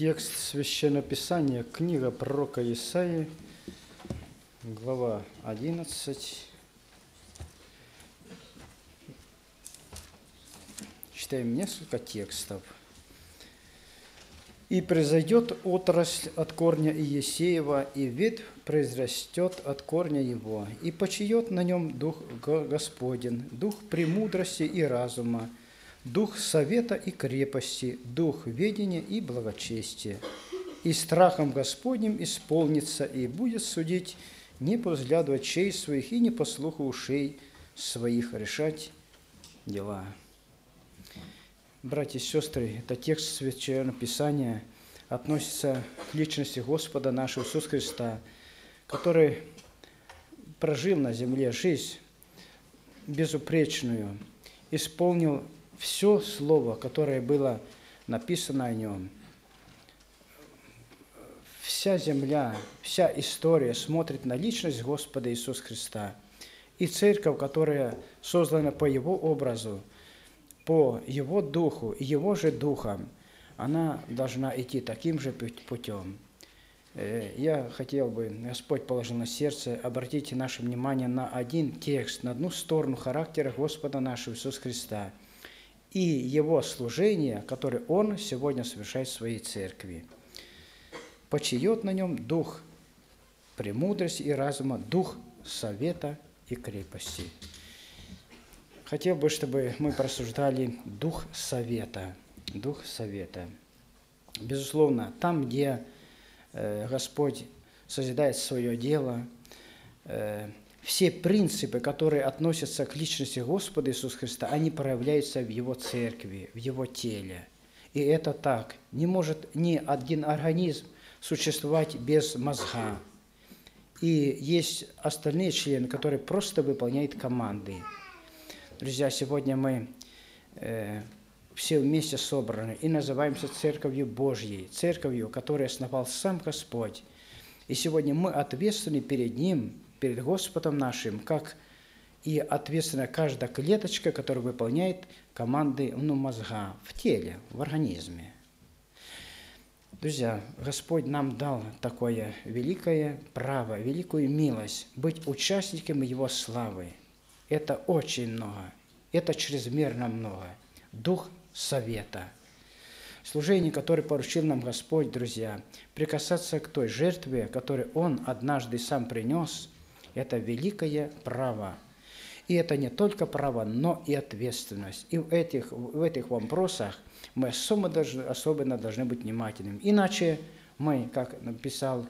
Текст Священного Писания, книга пророка Исаии, глава 11. Читаем несколько текстов. «И произойдет отрасль от корня Иесеева, и ветвь произрастет от корня его, и почиет на нем Дух Господень, Дух премудрости и разума, Дух совета и крепости, Дух ведения и благочестия. И страхом Господним исполнится, и будет судить не по взгляду очей своих и не по слуху ушей своих решать дела». Братья и сестры, это текст Священного Писания относится к личности Господа нашего Иисуса Христа, который прожил на земле жизнь безупречную, исполнил все слово, которое было написано о нем. Вся земля, вся история смотрит на личность Господа Иисуса Христа. И церковь, которая создана по Его образу, по Его Духу и Его же Духом, она должна идти таким же путем. Я хотел бы, Господь положил на сердце, обратите наше внимание на один текст, на одну сторону характера Господа нашего Иисуса Христа и Его служение, которое Он сегодня совершает в Своей церкви. «Почиет на нем Дух премудрости и разума, Дух совета и крепости». Хотел бы, чтобы мы просуждали Дух совета. Дух совета. Безусловно, там, где Господь созидает свое дело, все принципы, которые относятся к личности Господа Иисуса Христа, они проявляются в Его церкви, в Его теле. И это так. Не может ни один организм существовать без мозга. И есть остальные члены, которые просто выполняют команды. Друзья, сегодня мы все вместе собраны и называемся Церковью Божьей, Церковью, которую основал сам Господь. И сегодня мы ответственны перед Ним, перед Господом нашим, как и ответственна каждая клеточка, которая выполняет команды мозга в теле, в организме. Друзья, Господь нам дал такое великое право, великую милость быть участниками Его славы. Это очень много, это чрезмерно много. Дух совета. Служение, которое поручил нам Господь, друзья, прикасаться к той жертве, которую Он однажды сам принес, это великое право. И это не только право, но и ответственность. И в этих вопросах мы особенно должны быть внимательными. Иначе мы, как написал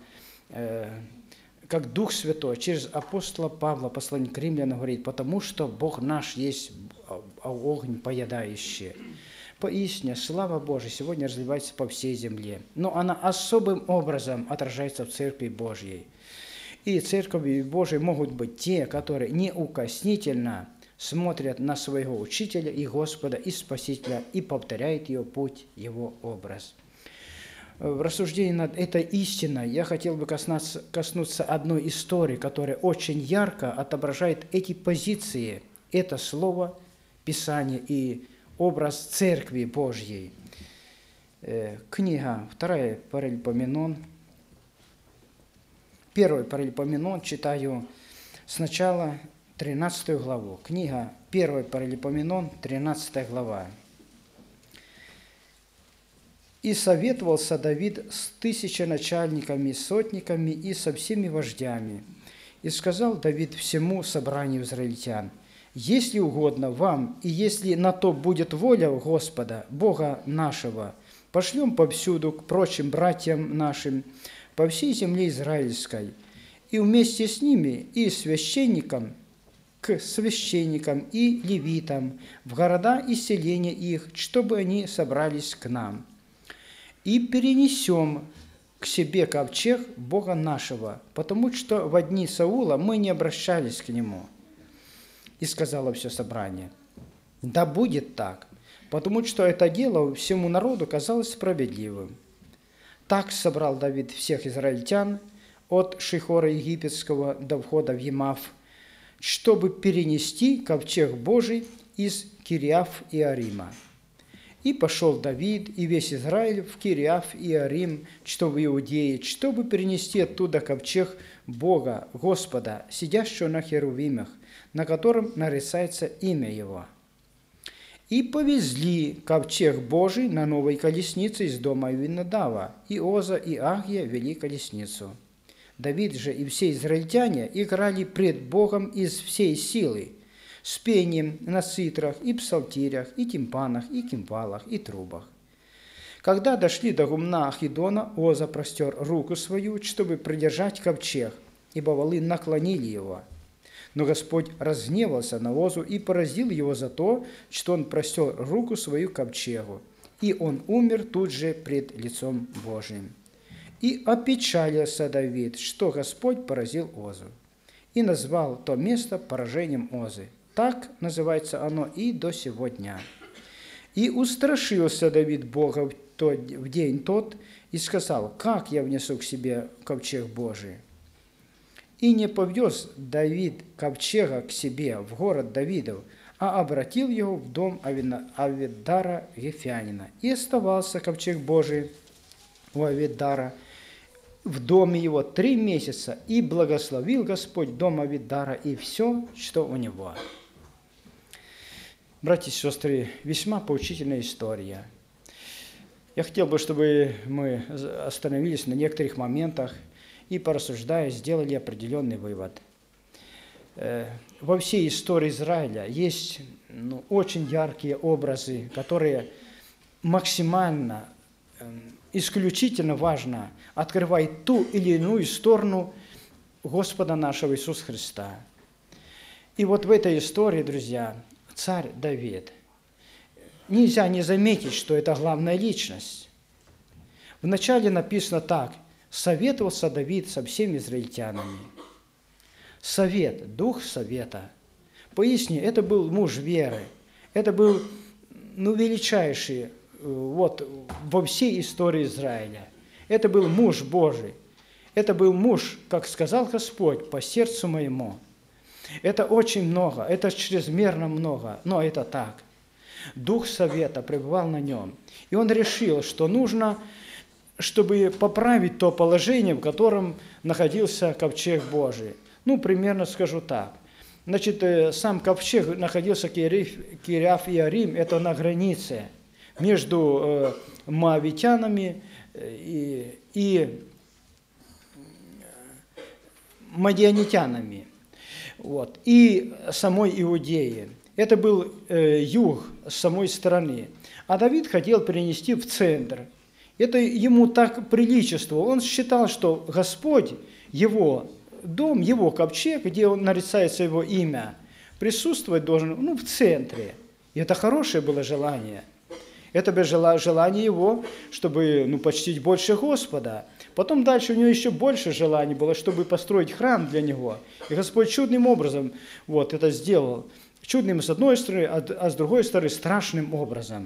как Дух Святой через апостола Павла, послание к Римлянам, говорит, потому что Бог наш есть огонь поедающий. Поистине, слава Божия сегодня разливается по всей земле, но она особым образом отражается в Церкви Божьей. И Церковью Божией могут быть те, которые неукоснительно смотрят на своего Учителя и Господа, и Спасителя, и повторяют Его путь, Его образ. В рассуждении над этой истиной я хотел бы коснуться одной истории, которая очень ярко отображает эти позиции, это слово Писания и образ Церкви Божьей. Книга 2 Паралипоменон, 1 Паралипоменон, читаю сначала 13 главу. Книга 1 Паралипоменон, 13 глава. «И советовался Давид с тысяченачальниками, сотниками и со всеми вождями. И сказал Давид всему собранию израильтян: если угодно вам, и если на то будет воля Господа, Бога нашего, пошлем повсюду к прочим братьям нашим по всей земле израильской, и вместе с ними и священникам, к священникам и левитам, в города и селения их, чтобы они собрались к нам. И перенесем к себе ковчег Бога нашего, потому что в дни Саула мы не обращались к нему». И сказала все собрание: «Да будет так, потому что это дело всему народу казалось справедливым». Так собрал Давид всех израильтян от Шихора египетского до входа в Емав, чтобы перенести ковчег Божий из Кириаф-Иарима. И пошел Давид и весь Израиль в Кириаф Иарим, что в Иудее, чтобы перенести оттуда ковчег Бога, Господа, сидящего на херувимах, на котором нарицается имя Его. И повезли ковчег Божий на новой колеснице из дома Авинадава, и Оза и Ахия вели колесницу. Давид же и все израильтяне играли пред Богом из всей силы, с пением на цитрах и псалтирях, и тимпанах, и кимвалах, и трубах. Когда дошли до гумна Ахидона, Оза простер руку свою, чтобы придержать ковчег, ибо валы наклонили его. Но Господь разгневался на Озу и поразил его за то, что он простер руку свою к ковчегу, и он умер тут же пред лицом Божиим. И опечалился Давид, что Господь поразил Озу, и назвал то место поражением Озы. Так называется оно и до сего дня. И устрашился Давид Бога в день тот и сказал: «Как я внесу к себе ковчег Божий?» И не повез Давид ковчега к себе в город Давидов, а обратил его в дом Авидара Гефянина. И оставался ковчег Божий у Авидара в доме его 3 месяца, и благословил Господь дом Авидара и все, что у него. Братья и сестры, весьма поучительная история. Я хотел бы, чтобы мы остановились на некоторых моментах и, порассуждая, сделали определенный вывод. Во всей истории Израиля есть очень яркие образы, которые максимально, исключительно важно открывают ту или иную сторону Господа нашего Иисуса Христа. И вот в этой истории, друзья, царь Давид, нельзя не заметить, что это главная личность. Вначале написано так: «Советовался Давид со всеми израильтянами». Совет, дух совета. Поясни, это был муж веры, это был величайший во всей истории Израиля. Это был муж Божий, это был муж, как сказал Господь, по сердцу моему. Это очень много, это чрезмерно много, но это так. Дух совета пребывал на нем, и он решил, что нужно, чтобы поправить то положение, в котором находился ковчег Божий. Примерно скажу так. Значит, сам ковчег находился Кириаф Иарим, это на границе между моавитянами и мадианитянами, и самой Иудеи. Это был юг самой страны. А Давид хотел перенести в центр. Это ему так приличествовало. Он считал, что Господь, его дом, его ковчег, где он нарицается его имя, присутствовать должен в центре. И это хорошее было желание. Это было желание его, чтобы почтить больше Господа. Потом дальше у него еще больше желаний было, чтобы построить храм для него. И Господь чудным образом это сделал. Чудным с одной стороны, а с другой стороны страшным образом.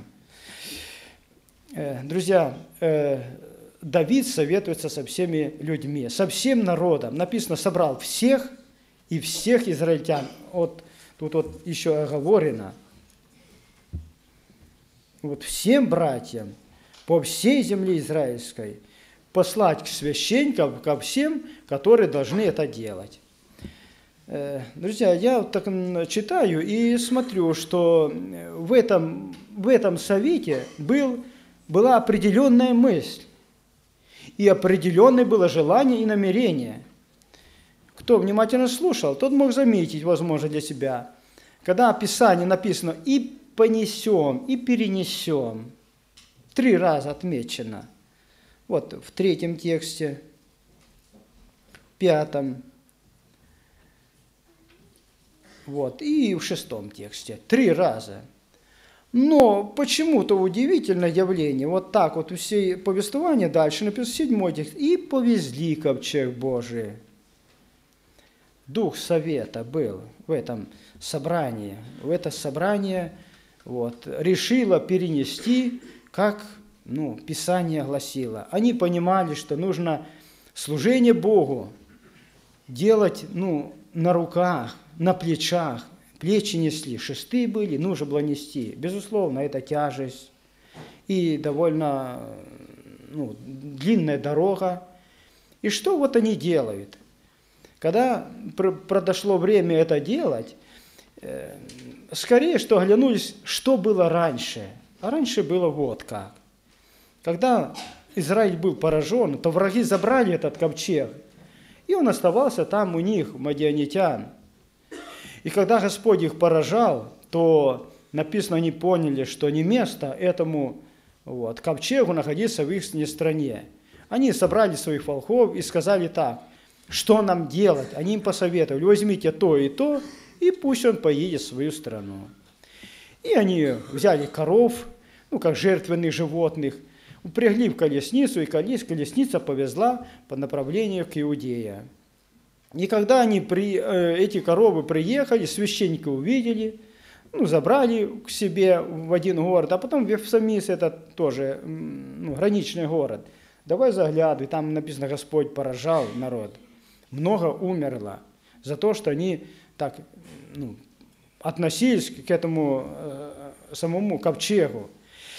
Друзья, Давид советуется со всеми людьми, со всем народом. Написано, собрал всех и всех израильтян. Тут еще оговорено. Всем братьям по всей земле израильской послать к священникам, ко всем, которые должны это делать. Друзья, я так читаю и смотрю, что в этом совете была определенная мысль, и определенное было желание и намерение. Кто внимательно слушал, тот мог заметить, возможно, для себя, когда в Писании написано «и понесем, и перенесем», 3 раза отмечено. В 3 тексте, в 5, и в 6 тексте. 3 раза. Но почему-то удивительное явление. Все повествования дальше написано 7 текст. «И повезли ковчег Божий». Дух совета был в этом собрании. В это собрание решило перенести, как Писание гласило. Они понимали, что нужно служение Богу делать на руках, на плечах. Плечи несли, шесты были, нужно было нести. Безусловно, это тяжесть. и довольно длинная дорога. И что вот они делают? Когда подошло время это делать, скорее, что оглянулись, что было раньше. А раньше было вот как. Когда Израиль был поражен, то враги забрали этот ковчег, и он оставался там у них, у мадианитян. И когда Господь их поражал, то написано, они поняли, что не место этому ковчегу находиться в их стране. Они собрали своих волхвов и сказали так: что нам делать? Они им посоветовали: возьмите то, и пусть он поедет в свою страну. И они взяли коров, как жертвенных животных, упрягли в колесницу, и колесница повезла по направлению к Иудее. И когда эти коровы приехали, священники увидели, забрали к себе в один город, а потом в Вифсамис, это тоже граничный город. Давай заглядывай, там написано, Господь поражал народ. Много умерло за то, что они так относились к этому самому ковчегу.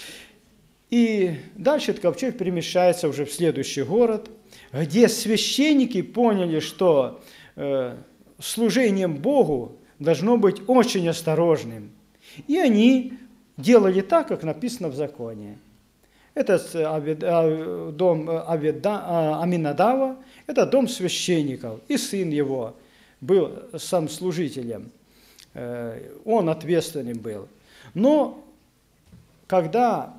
И дальше этот ковчег перемещается уже в следующий город, где священники поняли, что служением Богу должно быть очень осторожным. И они делали так, как написано в законе. Это дом Аминадава, это дом священников, и сын его был сам служителем. Он ответственным был. Но когда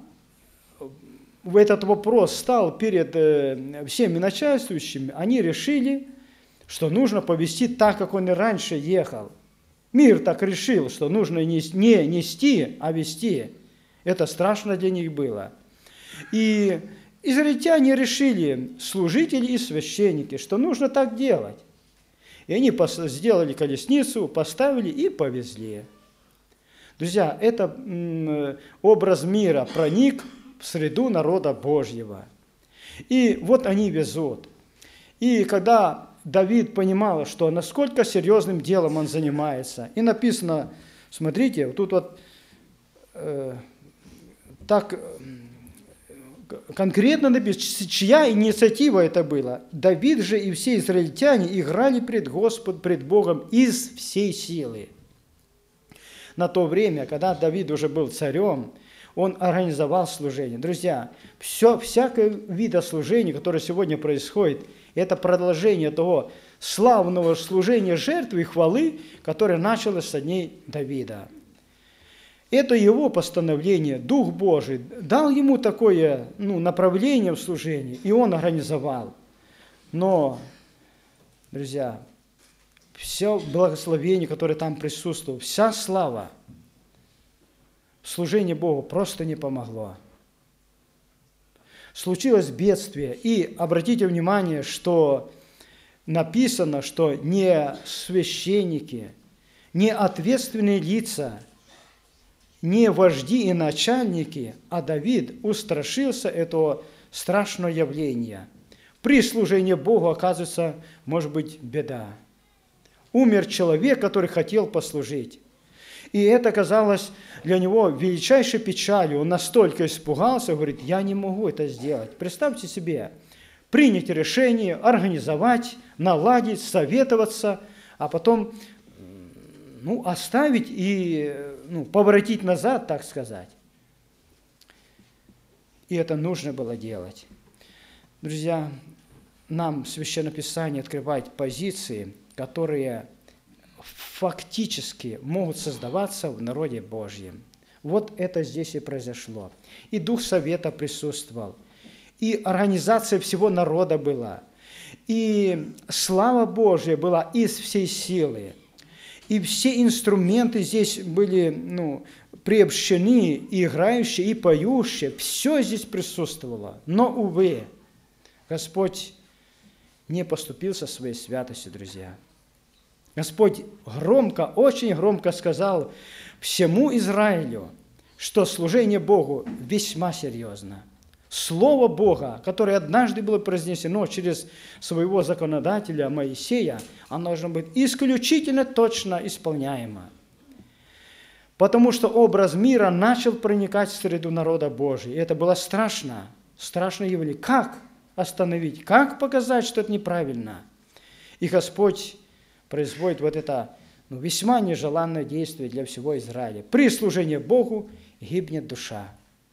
этот вопрос стал перед всеми начальствующими, они решили, что нужно повести так, как он и раньше ехал. Мир так решил, что нужно не нести, а вести. Это страшно для них было. И израильтяне решили, служители и священники, что нужно так делать. И они сделали колесницу, поставили и повезли. Друзья, это образ мира проник в среду народа Божьего. И вот они везут. И когда Давид понимал, что насколько серьезным делом он занимается, и написано, смотрите, тут так конкретно написано, чья инициатива это была. Давид же и все израильтяне играли пред Богом из всей силы. На то время, когда Давид уже был царем, он организовал служение. Друзья, всякое вида служения, которое сегодня происходит, это продолжение того славного служения жертвы и хвалы, которое началось со дней Давида. Это его постановление, Дух Божий дал ему такое направление в служении, и он организовал. Но, друзья, все благословение, которое там присутствовало, вся слава, служение Богу просто не помогло. Случилось бедствие, и обратите внимание, что написано, что не священники, не ответственные лица, не вожди и начальники, а Давид устрашился этого страшного явления. При служении Богу, оказывается, может быть беда. Умер человек, который хотел послужить. И это казалось для него величайшей печалью. Он настолько испугался, говорит, я не могу это сделать. Представьте себе, принять решение, организовать, наладить, советоваться, а потом оставить и поворотить назад, так сказать. И это нужно было делать. Друзья, нам Священное Писание открывает позиции, которые фактически могут создаваться в народе Божьем. Вот это здесь и произошло. И Дух Совета присутствовал, и организация всего народа была, и слава Божья была из всей силы, и все инструменты здесь были приобщены, и играющие, и поющие, все здесь присутствовало. Но, увы, Господь не поступил со своей святостью, друзья. Господь громко, очень громко сказал всему Израилю, что служение Богу весьма серьезно. Слово Бога, которое однажды было произнесено через своего законодателя Моисея, оно должно быть исключительно точно исполняемо. Потому что образ мира начал проникать в среду народа Божия. И это было страшно, страшное явление. Как остановить? Как показать, что это неправильно? И Господь производит вот это весьма нежеланное действие для всего Израиля. При служении Богу гибнет душа.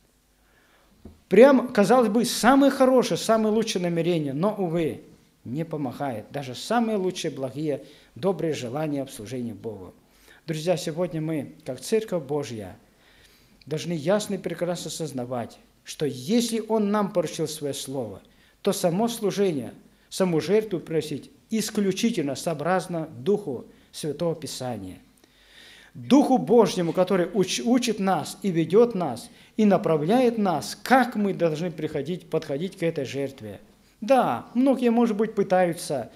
Прям, казалось бы, самое хорошее, самое лучшее намерение, но, увы, не помогает. Даже самые лучшие, благие, добрые желания в служении Богу. Друзья, сегодня мы, как Церковь Божья, должны ясно и прекрасно осознавать, что если Он нам поручил Свое Слово, то само служение, саму жертву приносить исключительно сообразно Духу Святого Писания. Духу Божьему, который учит нас и ведет нас, и направляет нас, как мы должны подходить к этой жертве. Да, многие, может быть, пытаются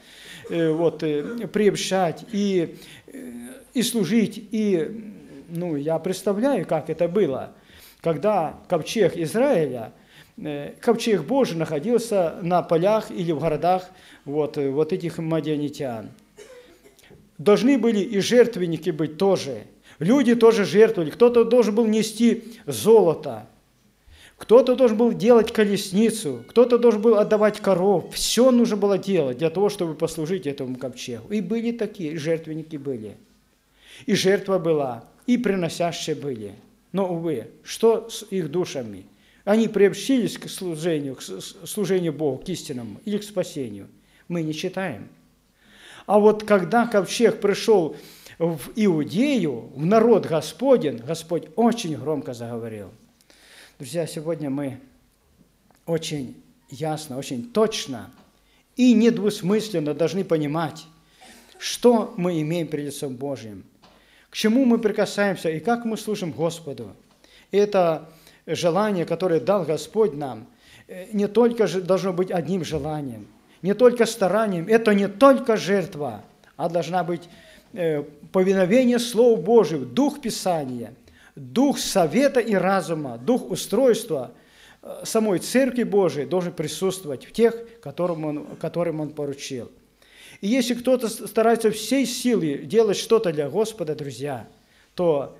приобщать и служить. И, я представляю, как это было, когда ковчег Израиля, ковчег Божий находился на полях или в городах вот этих мадианитян. Должны были и жертвенники быть тоже. Люди тоже жертвовали. Кто-то должен был нести золото. Кто-то должен был делать колесницу. Кто-то должен был отдавать коров. Все нужно было делать для того, чтобы послужить этому ковчегу. И были такие, и жертвенники были. И жертва была, и приносящие были. Но, увы, что с их душами? Они приобщились к служению Богу, к истинному или к спасению? Мы не читаем. А вот когда ковчег пришел в Иудею, в народ Господень, Господь очень громко заговорил. Друзья, сегодня мы очень ясно, очень точно и недвусмысленно должны понимать, что мы имеем перед лицом Божьим, к чему мы прикасаемся и как мы служим Господу. И это желание, которое дал Господь нам, не только должно быть одним желанием, не только старанием, это не только жертва, а должна быть повиновение Слову Божию, дух Писания, дух совета и разума, дух устройства самой Церкви Божией должен присутствовать в тех, которым Он поручил. И если кто-то старается всей силой делать что-то для Господа, друзья, то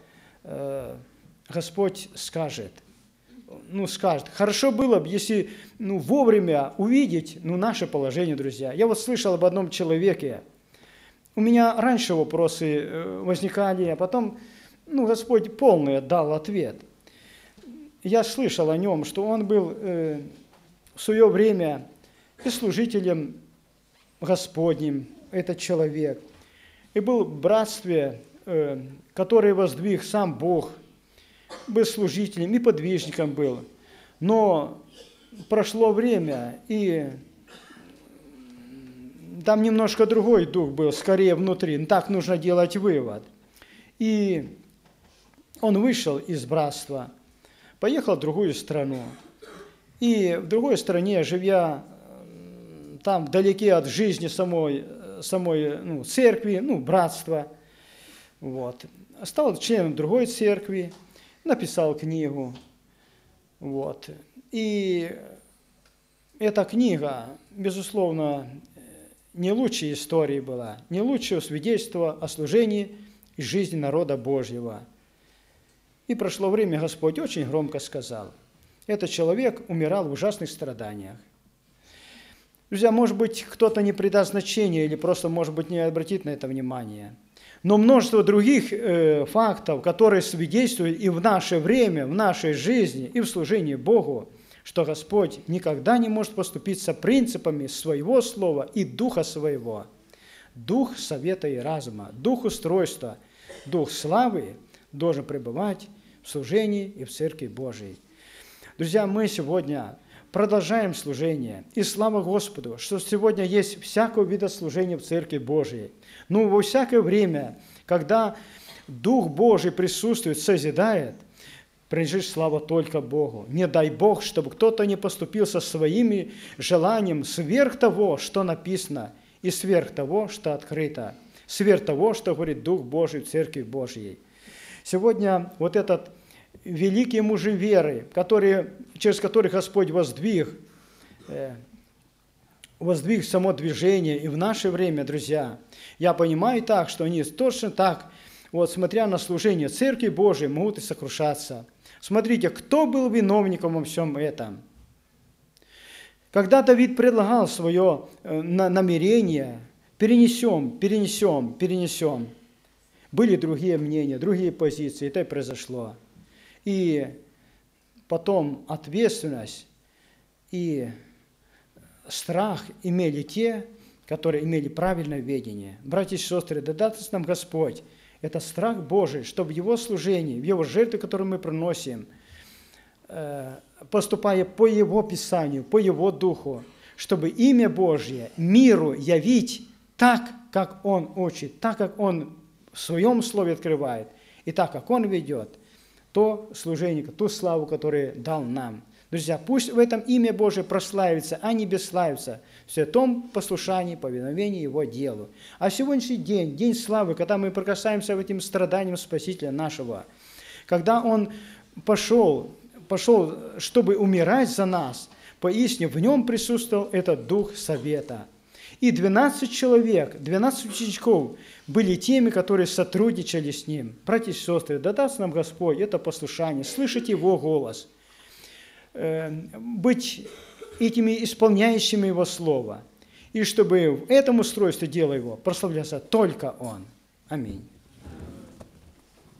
Господь скажет, хорошо было бы, если вовремя увидеть наше положение, друзья. Я вот слышал об одном человеке. У меня раньше вопросы возникали, а потом Господь полный дал ответ. Я слышал о нем, что он был в свое время и служителем Господним, этот человек, и был в братстве, которое воздвиг сам Бог, был служителем и подвижником был. Но прошло время, и там немножко другой дух был, скорее внутри. Так нужно делать вывод. И он вышел из братства, поехал в другую страну. И в другой стране, живя там вдалеке от жизни самой церкви, братства, стал членом другой церкви, написал книгу. И эта книга, безусловно, не лучшей истории была, не лучшего свидетельства о служении и жизни народа Божьего. И прошло время, Господь очень громко сказал, этот человек умирал в ужасных страданиях. Друзья, может быть, кто-то не придаст значения или просто, может быть, не обратит на это внимание. Но множество других фактов, которые свидетельствуют и в наше время, в нашей жизни, и в служении Богу, что Господь никогда не может поступиться принципами своего слова и духа своего. Дух совета и разума, дух устройства, дух славы должен пребывать в служении и в Церкви Божией. Друзья, мы сегодня продолжаем служение. И слава Господу, что сегодня есть всякого вида служения в Церкви Божией. Во всякое время, когда Дух Божий присутствует, созидает, принадлежит слава только Богу. Не дай Бог, чтобы кто-то не поступил со своими желаниями сверх того, что написано, и сверх того, что открыто, сверх того, что говорит Дух Божий в Церкви Божией. Сегодня вот этот великие мужи веры, через которых Господь воздвиг само движение, и в наше время, друзья, я понимаю так, что они точно так вот, смотря на служение Церкви Божией, могут и сокрушаться. Смотрите, кто был виновником во всем этом? Когда Давид предлагал свое намерение, перенесем, были другие мнения, другие позиции, это и произошло. И потом ответственность и страх имели те, которые имели правильное видение. Братья и сестры, да даст нам Господь, это страх Божий, чтобы в Его служении, в Его жертве, которую мы приносим, поступая по Его Писанию, по Его Духу, чтобы имя Божье миру явить так, как Он учит, так, как Он в Своем Слове открывает, и так, как Он ведет, то служение, ту славу, которую дал нам. Друзья, пусть в этом имя Божие прославится, а не бесславится, в святом послушании, повиновении Его делу. А сегодняшний день, день славы, когда мы прикасаемся к этим страданиям Спасителя нашего, когда Он пошел, чтобы умирать за нас, поистине в Нем присутствовал этот Дух Совета. И 12 человек, 12 учеников были теми, которые сотрудничали с Ним. Братья и сестры, да даст нам Господь это послушание, слышать Его голос, быть этими исполняющими Его Слово, и чтобы в этом устройстве дела Его прославлялся только Он. Аминь.